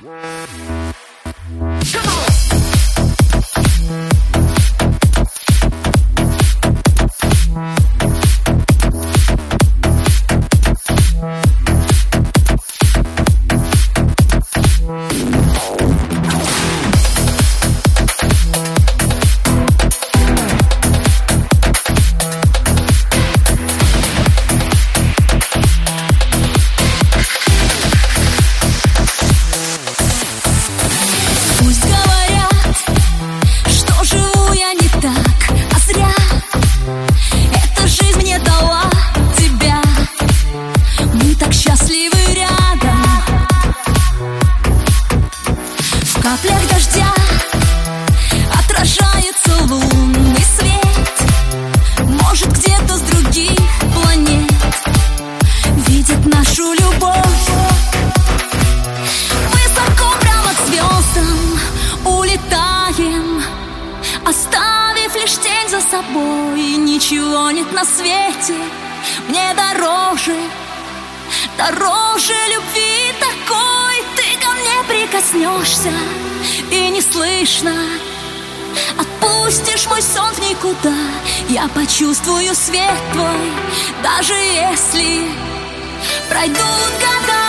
В каплях дождя отражается лунный свет. Может, где-то с других планет видят нашу любовь. Высоко прямо к звездам улетаем, оставив лишь тень за собой. Ничего нет на свете мне дороже любви такой. Ты ко мне прикоснешься и не слышно отпустишь мой сон в никуда. Я почувствую свет твой, даже если пройдут года.